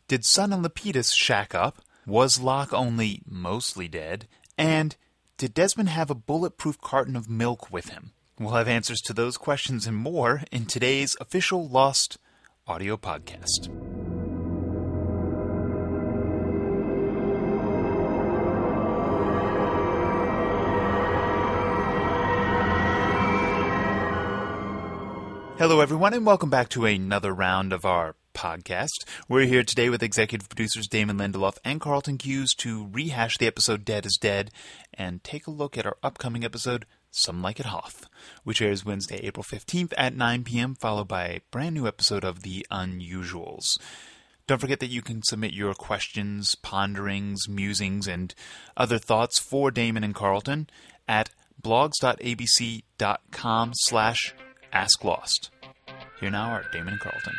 Did Sun and Lapidus shack up? Was Locke only mostly dead? And did Desmond have a bulletproof carton of milk with him? We'll have answers to those questions and more in today's official Lost audio podcast. Hello, everyone, and welcome back to another round of our podcast. We're here today with executive producers Damon Lindelof and Carlton Hughes to rehash the episode Dead is Dead and take a look at our upcoming episode Some Like It Hoth, which airs Wednesday, April 15th at 9 p.m., followed by a brand new episode of The Unusuals. Don't forget that you can submit your questions, ponderings, musings, and other thoughts for Damon and Carlton at blogs.abc.com/asklost. Here now are Damon and Carlton.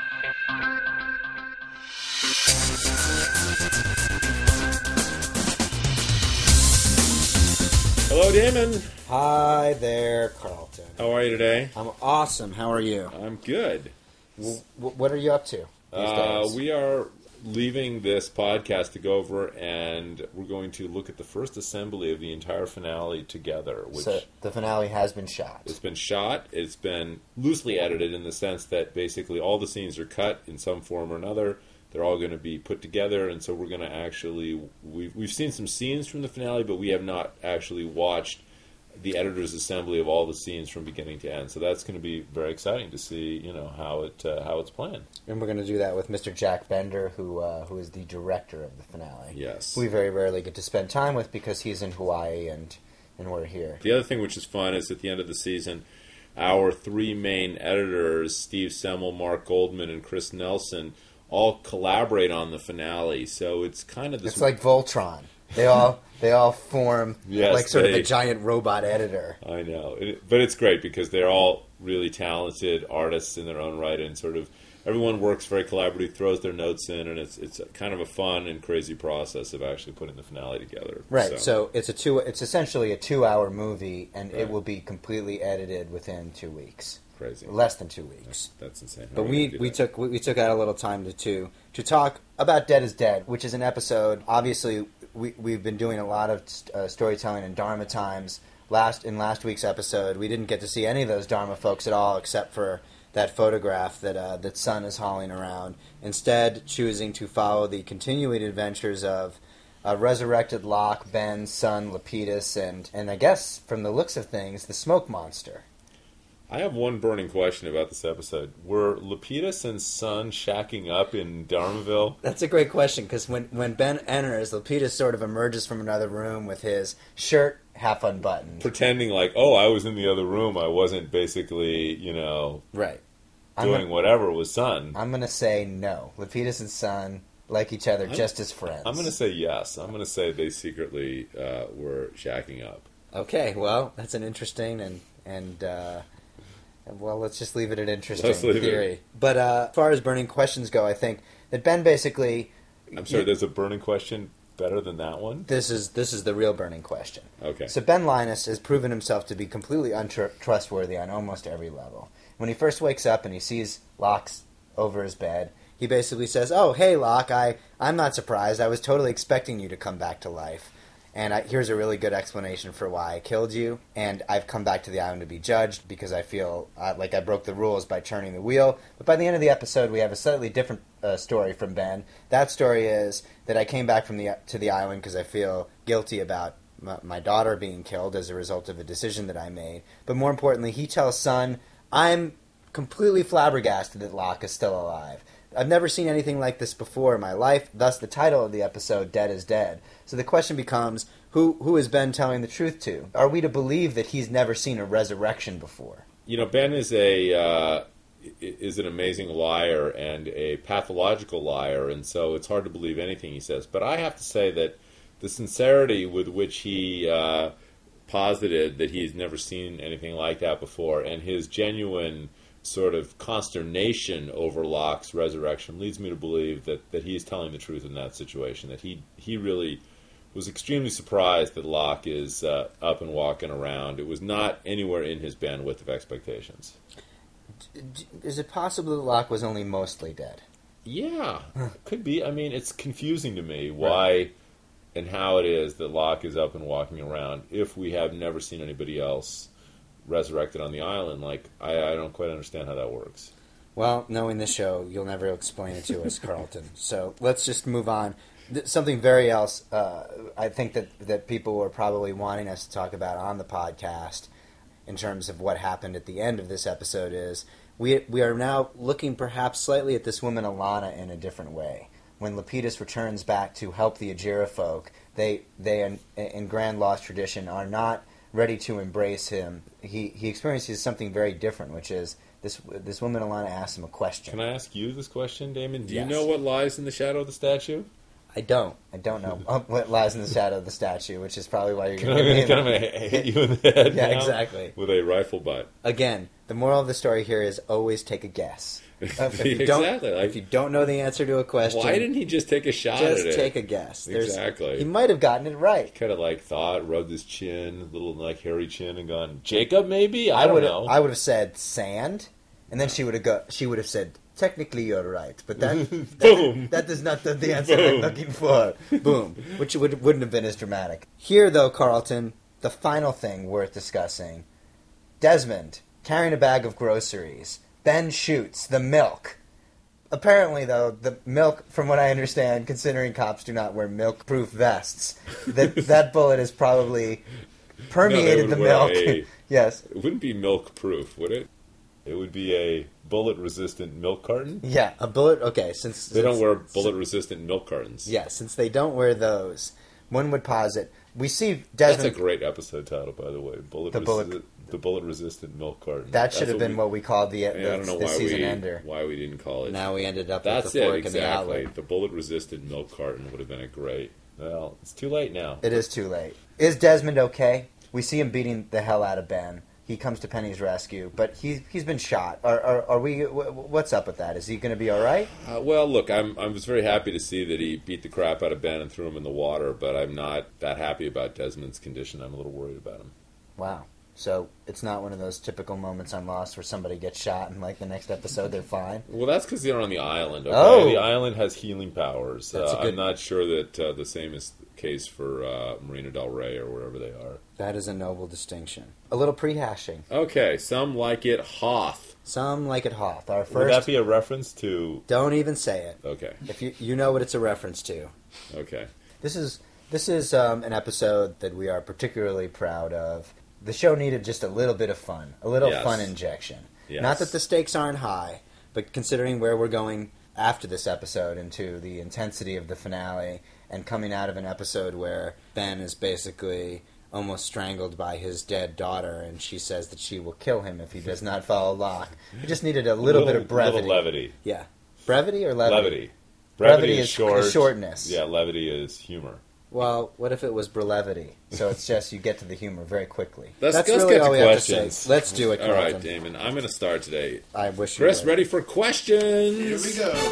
Hello, Damon. Hi there, Carlton. How are you today? I'm awesome. How are you? I'm good. What are you up to these days? We are leaving this podcast to go over, and we're going to look at the first assembly of the entire finale together. Which So the finale has been shot. It's been shot. It's been loosely edited in the sense that basically all the scenes are cut in some form or another. They're all going to be put together, and so we're going to actually... We've seen some scenes from the finale, but we have not actually watched the editor's assembly of all the scenes from beginning to end. So that's going to be very exciting to see, how it's planned. And we're going to do that with Mr. Jack Bender, who is the director of the finale. Yes. Who we very rarely get to spend time with because he's in Hawaii and we're here. The other thing which is fun is at the end of the season, our three main editors, Steve Semmel, Mark Goldman, and Chris Nelson, all collaborate on the finale. So it's kind of this... It's like Voltron. They all form Yes, like sort of a giant robot editor. I know. But it's great because they're all really talented artists in their own right, and sort of everyone works very collaboratively, throws their notes in, and it's kind of a fun and crazy process of actually putting the finale together. Right. So it's essentially a 2-hour movie, and Right. it will be completely edited within 2 weeks. Crazy. Less than 2 weeks. That's insane. But How are we gonna do that? took out a little time to talk about Dead is Dead, which is an episode. Obviously, we've been doing a lot of storytelling in Dharma times. In last week's episode, we didn't get to see any of those Dharma folks at all, except for that photograph that Sun is hauling around. Instead, choosing to follow the continuing adventures of resurrected Locke, Ben, Sun, Lapidus, and I guess from the looks of things, the Smoke Monster. I have one burning question about this episode. Were Lapidus and Sun shacking up in Dharmaville? That's a great question, because when Ben enters, Lapidus sort of emerges from another room with his shirt half unbuttoned. Pretending like, oh, I was in the other room. I wasn't basically, Right. doing whatever with Sun. I'm going to say no. Lapidus and Sun like each other just as friends. I'm going to say yes. I'm going to say they secretly were shacking up. Okay, well, that's an interesting and well, let's just leave it an interesting Let's leave it. theory. But as far as burning questions go, I think that Ben basically... I'm sorry, there's a burning question better than that one? This is the real burning question. Okay. So Ben Linus has proven himself to be completely untrustworthy on almost every level. When he first wakes up and he sees Locke's over his bed, he basically says, "Oh, hey, Locke, I'm not surprised. I was totally expecting you to come back to life. And here's a really good explanation for why I killed you. And I've come back to the island to be judged because I feel like I broke the rules by turning the wheel." But by the end of the episode, we have a slightly different story from Ben. That story is that I came back to the island because I feel guilty about my daughter being killed as a result of a decision that I made. But more importantly, he tells Sun, "I'm completely flabbergasted that Locke is still alive. I've never seen anything like this before in my life," thus the title of the episode, Dead is Dead. So the question becomes, who is Ben telling the truth to? Are we to believe that he's never seen a resurrection before? Ben is an amazing liar and a pathological liar, and so it's hard to believe anything he says. But I have to say that the sincerity with which he posited that he's never seen anything like that before, and his genuine sort of consternation over Locke's resurrection leads me to believe that he is telling the truth in that situation, that he really was extremely surprised that Locke is up and walking around. It was not anywhere in his bandwidth of expectations. Is it possible that Locke was only mostly dead? Yeah, could be. I mean, it's confusing to me why and how it is that Locke is up and walking around if we have never seen anybody else resurrected on the island. Like, I don't quite understand how that works. Well, knowing this show, you'll never explain it to us, Carlton. So let's just move on. Something very else I think that people were probably wanting us to talk about on the podcast in terms of what happened at the end of this episode is we are now looking perhaps slightly at this woman Alana in a different way. When Lapidus returns back to help the Ajira folk, they in Grand Lost tradition are not ready to embrace him. He experiences something very different, which is this woman Alana asks him a question. Can I ask you this question, Damon? Do Yes. you know what lies in the shadow of the statue? I don't know what lies in the shadow of the statue, which is probably why you're I'm going going to hit you in the head Yeah, now exactly. with a rifle butt. Again, the moral of the story here is always take a guess. If you Exactly. Like, if you don't know the answer to a question, why didn't he just take a shot at it? just take a guess. Exactly. He might have gotten it right. Kind of like thought, rubbed his chin, little like hairy chin, and gone, Jacob, maybe? I don't know. I would have said sand, and then she would have said, technically you're right, but Boom. that is not the answer I'm Boom. looking for. Boom. Which wouldn't have been as dramatic. Here, though, Carlton, the final thing worth discussing. Desmond, carrying a bag of groceries. Ben shoots the milk. Apparently, though, the milk, from what I understand, considering cops do not wear milk-proof vests, that bullet has probably permeated No, the they would wear milk. Yes. It wouldn't be milk proof, would it? It would be a bullet resistant milk carton. Yeah, a bullet. Okay, since They don't wear bullet resistant milk cartons. Yeah, since they don't wear those, one would posit. We see That's Desmond. a great episode title, by the way. The bullet resistant milk carton. That should That's have been what we called the I don't know season ender. why we didn't call it. Now we ended up That's with the it, fork and the exactly. outlet. The bullet resistant milk carton would have been a great. Well, it's too late now. It is too late. Is Desmond okay? We see him beating the hell out of Ben. He comes to Penny's rescue, but he's been shot. Are we? What's up with that? Is he going to be all right? Well, look, I was very happy to see that he beat the crap out of Ben and threw him in the water, but I'm not that happy about Desmond's condition. I'm a little worried about him. Wow. So it's not one of those typical moments on Lost where somebody gets shot and like the next episode they're fine. Well, that's because they're on the island. Okay? Oh. The island has healing powers. That's a good- I'm not sure that the same is the case for Marina Del Rey or wherever they are. That is a noble distinction. A little prehashing. Okay, some like it Hoth. Some like it Hoth. Our Would first. that be a reference to... Don't even say it. Okay, If you know what it's a reference to. okay. This is an episode that we are particularly proud of. The show needed just a little bit of fun, a little Yes. fun injection. Yes. Not that the stakes aren't high, but considering where we're going after this episode into the intensity of the finale and coming out of an episode where Ben is basically almost strangled by his dead daughter and she says that she will kill him if he does not follow Locke. We just needed a little bit of brevity. Little levity. Yeah. Brevity or levity? Levity. Brevity is is short. shortness. Yeah, levity is humor. Well, what if it was brevity? So it's just you get to the humor very quickly. Let's That's get really to all we have to questions. say. Let's do it, All Carlton. right, Damon. I'm going to start today. I wish you Chris, would. ready for questions? Here we go.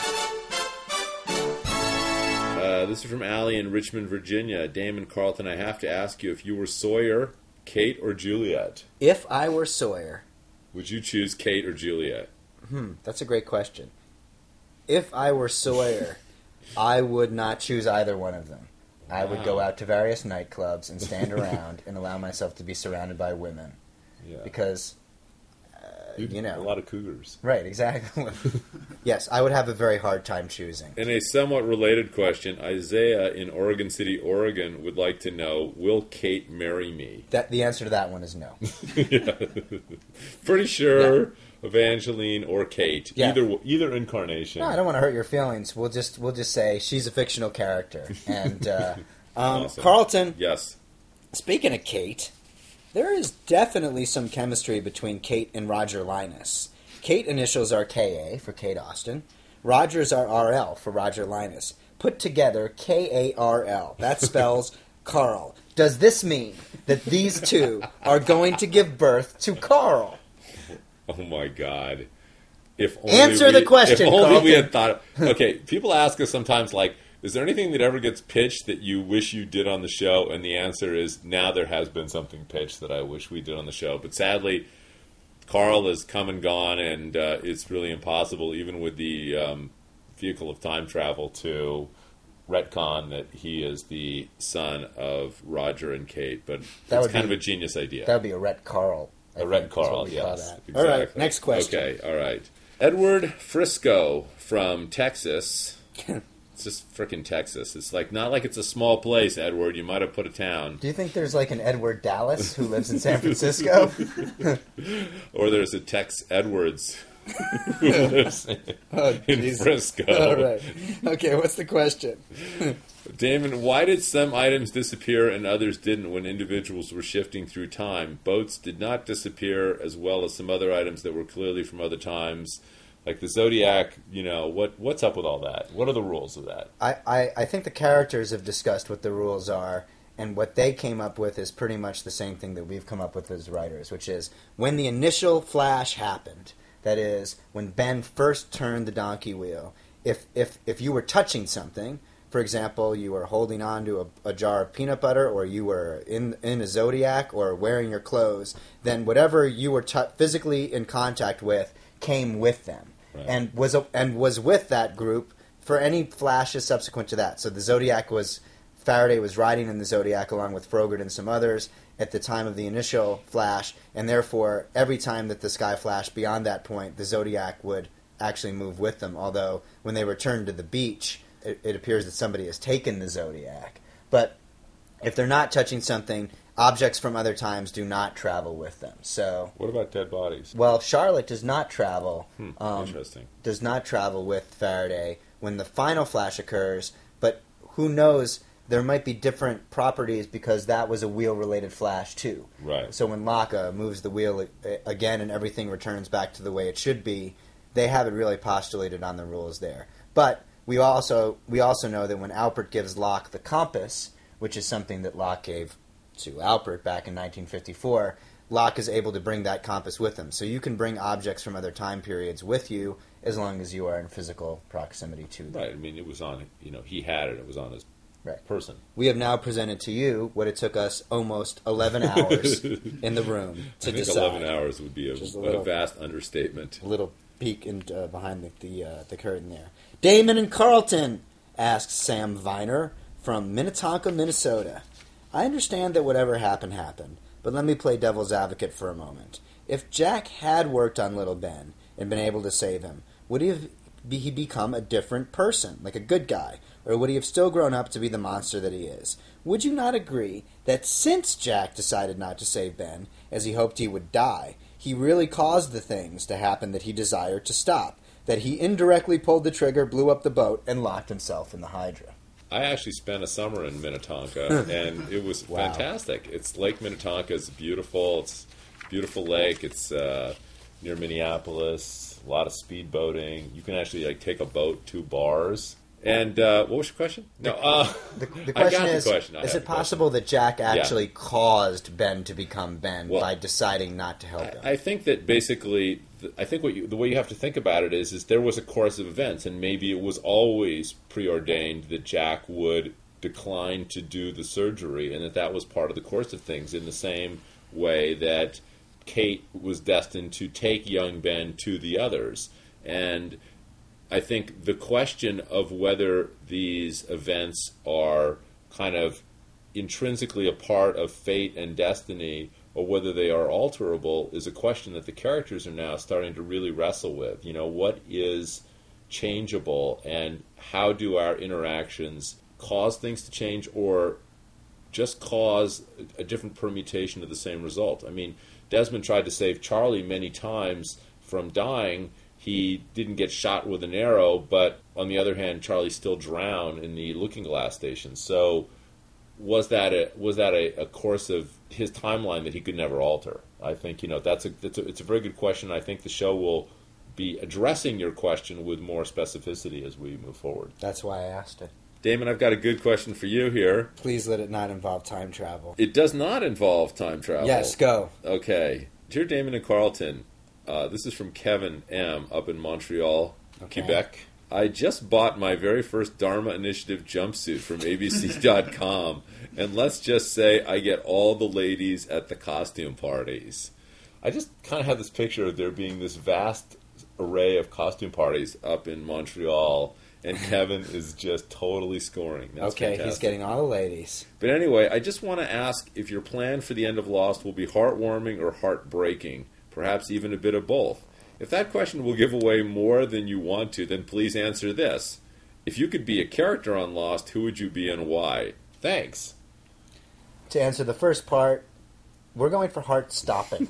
This is from Allie in Richmond, Virginia. Damon Carlton, I have to ask you, if you were Sawyer, Kate, or Juliet, If I were Sawyer, would you choose Kate or Juliet? that's a great question. If I were Sawyer, I would not choose either one of them. I would go Wow. out to various nightclubs and stand around and allow myself to be surrounded by women. Yeah. Because, you A know. lot of cougars. Right, exactly. Yes, I would have a very hard time choosing. In a somewhat related question, Isaiah in Oregon City, Oregon would like to know, will Kate marry me? The answer to that one is no. Yeah. Pretty sure Evangeline or Kate. Yeah. Either incarnation. No, I don't want to hurt your feelings. We'll just say she's a fictional character. And Awesome. Carlton, Yes. speaking of Kate, there is definitely some chemistry between Kate and Roger Linus. Kate initials are KA for Kate Austin. Rogers are RL for Roger Linus. Put together KARL. That spells Carl. Does this mean that these two are going to give birth to Carl? Oh my God! If only Answer the question, If only Carlton. we had thought. Okay, people ask us sometimes, like, is there anything that ever gets pitched that you wish you did on the show? And the answer is, now there has been something pitched that I wish we did on the show. But sadly, Carl has come and gone, and it's really impossible, even with the vehicle of time travel to retcon that he is the son of Roger and Kate, but it's kind of a genius idea. That would be a Rhett Carl. A Rhett Carl, yes. Exactly. All right, next question. Okay, all right. Edward Frisco from Texas. It's just frickin' Texas. It's like not like it's a small place, Edward. You might have put a town. Do you think there's like an Edward Dallas who lives in San Francisco? Or there's a Tex Edwards who lives in Frisco. All right. Okay, what's the question? Damon, why did some items disappear and others didn't when individuals were shifting through time? Boats did not disappear as well as some other items that were clearly from other times. Like the Zodiac, what's up with all that? What are the rules of that? I think the characters have discussed what the rules are, and what they came up with is pretty much the same thing that we've come up with as writers, which is when the initial flash happened, that is, when Ben first turned the donkey wheel, if you were touching something, for example, you were holding on to a jar of peanut butter, or you were in a Zodiac, or wearing your clothes, then whatever you were physically in contact with came with them. Right. And was with that group for any flashes subsequent to that. So the Zodiac Faraday was riding in the Zodiac along with Frogurt and some others at the time of the initial flash, and therefore every time that the sky flashed beyond that point, the Zodiac would actually move with them. Although when they returned to the beach, it appears that somebody has taken the Zodiac. But if they're not touching something, objects from other times do not travel with them. So, what about dead bodies? Well, Charlotte does not travel. Interesting. Does not travel with Faraday when the final flash occurs. But who knows? There might be different properties because that was a wheel-related flash too. Right. So when Locke moves the wheel again and everything returns back to the way it should be, they haven't really postulated on the rules there. But we also know that when Alpert gives Locke the compass, which is something that Locke gave to Alpert back in 1954, Locke is able to bring that compass with him. So you can bring objects from other time periods with you as long as you are in physical proximity to them. Right. I mean, it was on, he had it. It was on his person. We have now presented to you what it took us almost 11 hours in the room to decide. 11 hours would be a vast understatement. A little peek behind the curtain there. Damon and Carlton, asks Sam Viner from Minnetonka, Minnesota. I understand that whatever happened, happened, but let me play devil's advocate for a moment. If Jack had worked on Little Ben and been able to save him, would he become a different person, like a good guy, or would he have still grown up to be the monster that he is? Would you not agree that since Jack decided not to save Ben, as he hoped he would die, he really caused the things to happen that he desired to stop, that he indirectly pulled the trigger, blew up the boat, and locked himself in the Hydra? I actually spent a summer in Minnetonka, and it was fantastic. It's Lake Minnetonka. It's beautiful. It's a beautiful lake. It's near Minneapolis. A lot of speed boating. You can actually take a boat to bars. And what was your question? No, the question is it possible that Jack actually caused Ben to become Ben by deciding not to help him? I think that basically, the way you have to think about it is there was a course of events, and maybe it was always preordained that Jack would decline to do the surgery, and that was part of the course of things, in the same way that Kate was destined to take young Ben to the others. And I think the question of whether these events are kind of intrinsically a part of fate and destiny, or whether they are alterable, is a question that the characters are now starting to really wrestle with. What is changeable, and how do our interactions cause things to change, or just cause a different permutation of the same result? I mean, Desmond tried to save Charlie many times from dying. He didn't get shot with an arrow, but on the other hand, Charlie still drowned in the Looking Glass station. So was that a course of his timeline that he could never alter? I think it's a very good question. I think the show will be addressing your question with more specificity as we move forward. That's why I asked it. Damon, I've got a good question for you here. Please let it not involve time travel. It does not involve time travel. Yes, go. Okay. Dear Damon and Carlton, this is from Kevin M. up in Montreal, Quebec. I just bought my very first Dharma Initiative jumpsuit from ABC.com, and let's just say I get all the ladies at the costume parties. I just kind of have this picture of there being this vast array of costume parties up in Montreal, and Kevin is just totally scoring. That's okay, fantastic. he's getting all the ladies. But anyway, I just want to ask if your plan for the end of Lost will be heartwarming or heartbreaking, perhaps even a bit of both. If that question will give away more than you want to, then please answer this. If you could be a character on Lost, who would you be and why? Thanks. To answer the first part, we're going for heart-stopping.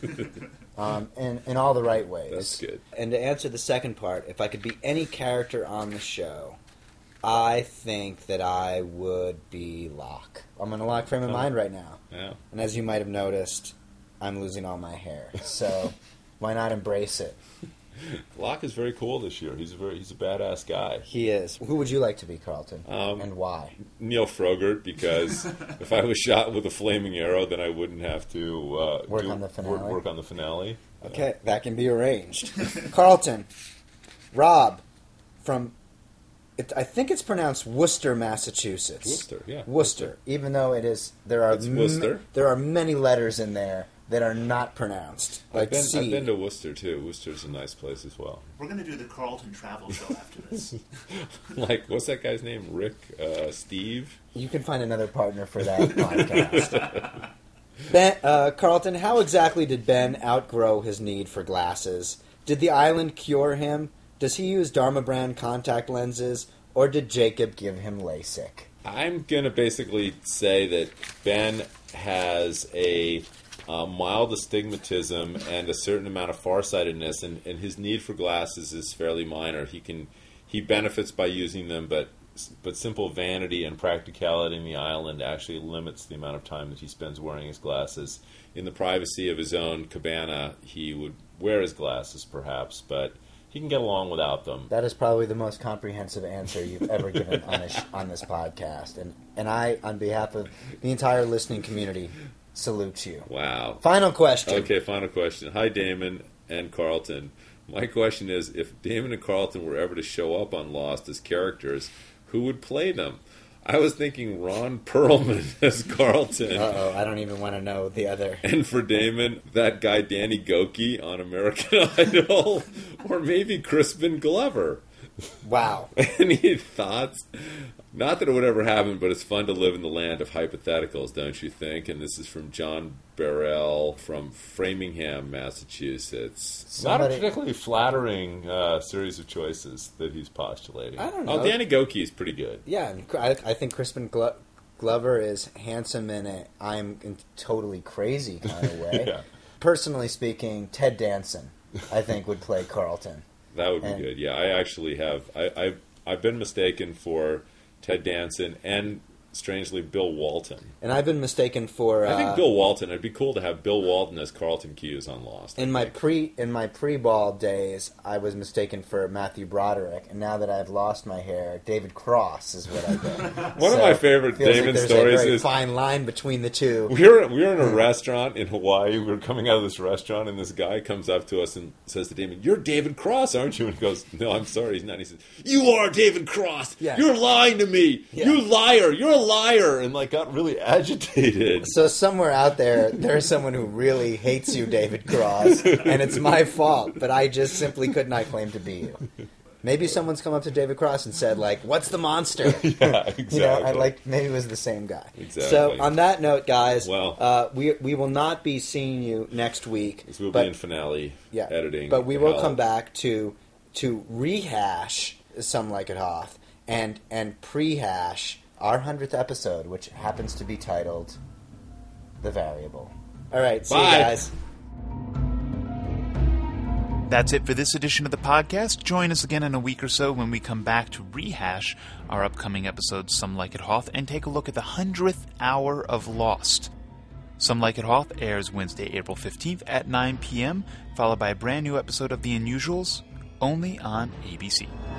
In all the right ways. That's good. And to answer the second part, if I could be any character on the show, I think that I would be Locke. I'm in a Locke frame of mind right now. Yeah. And as you might have noticed, I'm losing all my hair. So why not embrace it? Locke is very cool this year. He's a badass guy. He is. Who would you like to be, Carlton? And why? Neil Frogert, because if I was shot with a flaming arrow, then I wouldn't have to work on the finale. Work on the finale. Okay, that can be arranged. Carlton, Rob, from I think it's pronounced Worcester, Massachusetts. Worcester, yeah. Worcester, even though there are many letters in there that are not pronounced. Like I've been to Worcester too. Worcester's a nice place as well. We're going to do the Carlton travel show after this. Like, what's that guy's name? Rick? Steve? You can find another partner for that podcast. Ben, Carlton, how exactly did Ben outgrow his need for glasses? Did the island cure him? Does he use Dharma brand contact lenses? Or did Jacob give him LASIK? I'm going to basically say that Ben has a mild astigmatism and a certain amount of farsightedness, and his need for glasses is fairly minor. He benefits by using them, but simple vanity and practicality in the island actually limits the amount of time that he spends wearing his glasses. In the privacy of his own cabana, he would wear his glasses, perhaps, but he can get along without them. That is probably the most comprehensive answer you've ever given on this podcast, and I, on behalf of the entire listening community, salute you. Wow. Final question. Okay, final question. Hi, Damon and Carlton. My question is, if Damon and Carlton were ever to show up on Lost as characters, who would play them? I was thinking Ron Perlman as Carlton. Uh-oh, I don't even want to know the other. And for Damon, that guy Danny Goki on American Idol. Or maybe Crispin Glover. Wow. Any thoughts? Not that it would ever happen, but it's fun to live in the land of hypotheticals, don't you think? And this is from John Burrell from Framingham, Massachusetts. Not a particularly flattering series of choices that he's postulating. I don't know. Oh, Danny Goki is pretty good. Yeah, and I think Crispin Glover is handsome in a I'm totally crazy kind of way. Yeah. Personally speaking, Ted Danson, I think, would play Carlton. That would be good. Yeah, I actually have. I've been mistaken for Ted Danson and, strangely, Bill Walton. And I've been mistaken for. I think Bill Walton. It'd be cool to have Bill Walton as Carlton Cuse on Lost. In my pre-ball days, I was mistaken for Matthew Broderick, and now that I've lost my hair, David Cross is what I've been. One of my favorite Damon there's stories a very is fine line between the two. We were in a restaurant in Hawaii. We were coming out of this restaurant, and this guy comes up to us and says to Damon, "You're David Cross, aren't you?" And he goes, "No, I'm sorry, he's not." And he says, "You are David Cross. Yeah. You're lying to me. Yeah. You liar. You're a liar." And got really agitated. So somewhere out there's someone who really hates you, David Cross, and it's my fault, but I just simply could not claim to be you. Maybe someone's come up to David Cross and said, like, "What's the monster?" Yeah, exactly. Maybe it was the same guy. Exactly. So on that note, guys, well, we will not be seeing you next week. We'll be in finale editing, but we will come back to rehash Some Like It Hoth and prehash our 100th episode, which happens to be titled The Variable. All right, see you guys. That's it for this edition of the podcast. Join us again in a week or so when we come back to rehash our upcoming episode, Some Like It Hoth, and take a look at the 100th hour of Lost. Some Like It Hoth airs Wednesday, April 15th at 9 p.m., followed by a brand new episode of The Unusuals, only on ABC.